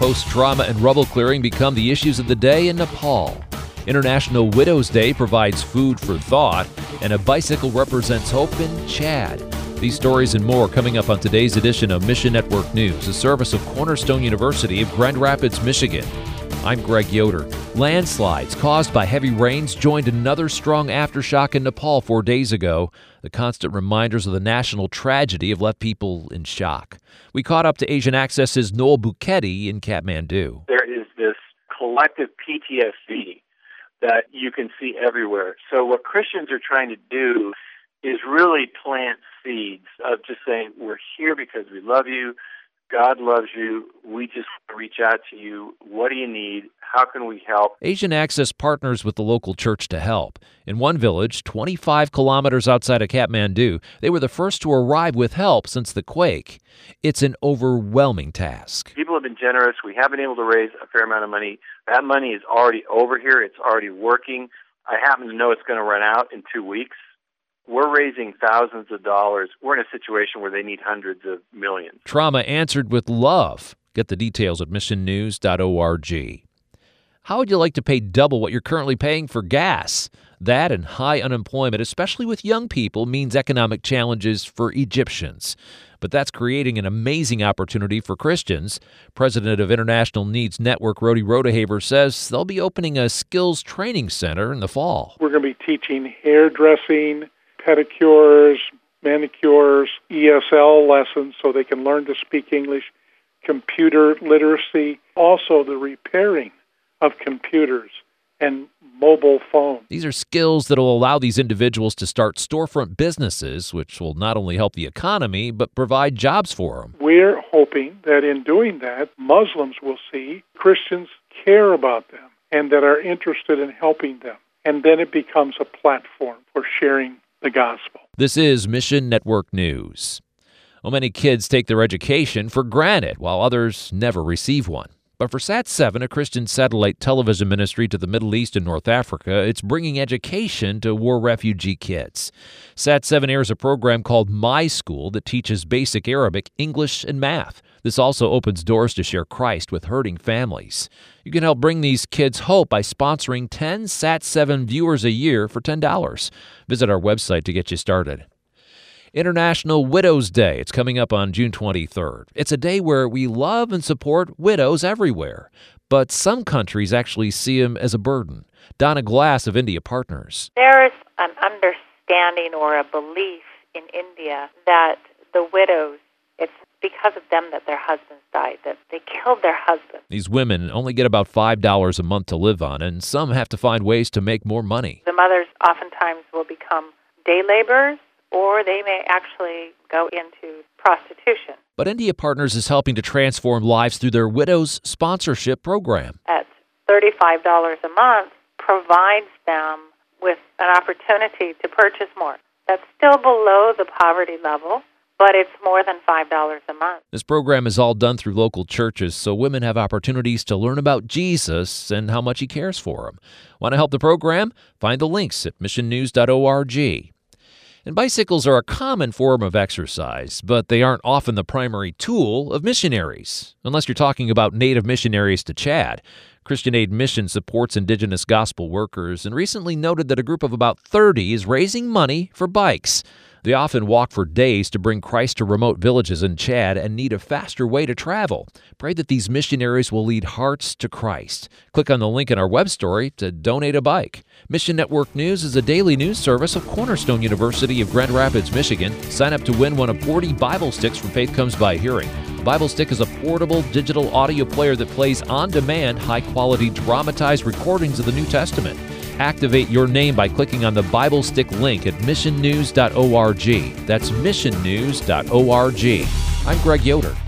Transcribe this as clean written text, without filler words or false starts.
post-trauma and rubble clearing become the issues of the day in Nepal. International Widows Day provides food for thought, and a bicycle represents hope in Chad. These stories and more coming up on today's edition of Mission Network News, a service of Cornerstone University of Grand Rapids, Michigan. I'm Greg Yoder. Landslides caused by heavy rains joined another strong aftershock in Nepal 4 days ago. The constant reminders of the national tragedy have left people in shock. We caught up to Asian Access's Noel Buketi in Kathmandu. There is this collective PTSD that you can see everywhere. So what Christians are trying to do is really plant seeds of just saying, we're here because we love you. God loves you. We just want to reach out to you. What do you need? How can we help? Asian Access partners with the local church to help. In one village, 25 kilometers outside of Kathmandu, they were the first to arrive with help since the quake. It's an overwhelming task. People have been generous. We have been able to raise a fair amount of money. That money is already over here. It's already working. I happen to know it's going to run out in 2 weeks. We're raising thousands of dollars. We're in a situation where they need hundreds of millions. Trauma answered with love. Get the details at missionnews.org. How would you like to pay double what you're currently paying for gas? That and high unemployment, especially with young people, means economic challenges for Egyptians. But that's creating an amazing opportunity for Christians. President of International Needs Network, Rodi Rodehaver, says they'll be opening a skills training center in the fall. We're going to be teaching hairdressing, pedicures, manicures, ESL lessons so they can learn to speak English, computer literacy, also the repairing of computers and mobile phones. These are skills that will allow these individuals to start storefront businesses, which will not only help the economy, but provide jobs for them. We're hoping that in doing that, Muslims will see Christians care about them and that are interested in helping them. And then it becomes a platform for sharing the gospel. This is Mission Network News. Well, many kids take their education for granted, while others never receive one. But for Sat7, a Christian satellite television ministry to the Middle East and North Africa, it's bringing education to war refugee kids. Sat7 airs a program called My School that teaches basic Arabic, English, and math. This also opens doors to share Christ with hurting families. You can help bring these kids hope by sponsoring 10 Sat7 viewers a year for $10. Visit our website to get you started. International Widows Day. It's coming up on June 23rd. It's a day where we love and support widows everywhere, but some countries actually see them as a burden. Donna Glass of India Partners. There is an understanding or a belief in India that the widows, it's because of them that their husbands died, that they killed their husbands. These women only get about $5 a month to live on, and some have to find ways to make more money. The mothers oftentimes will become day laborers, or they may actually go into prostitution. But India Partners is helping to transform lives through their Widows Sponsorship Program. At $35 a month provides them with an opportunity to purchase more. That's still below the poverty level, but it's more than $5 a month. This program is all done through local churches, so women have opportunities to learn about Jesus and how much he cares for them. Want to help the program? Find the links at missionnews.org. And bicycles are a common form of exercise, but they aren't often the primary tool of missionaries, unless you're talking about native missionaries to Chad. Christian Aid Mission supports indigenous gospel workers and recently noted that a group of about 30 is raising money for bikes. They often walk for days to bring Christ to remote villages in Chad and need a faster way to travel. Pray that these missionaries will lead hearts to Christ. Click on the link in our web story to donate a bike. Mission Network News is a daily news service of Cornerstone University of Grand Rapids, Michigan. Sign up to win one of 40 Bible sticks from Faith Comes by Hearing. A Bible stick is a portable digital audio player that plays on-demand, high-quality dramatized recordings of the New Testament. Activate your name by clicking on the Bible Stick link at missionnews.org. That's missionnews.org. I'm Greg Yoder.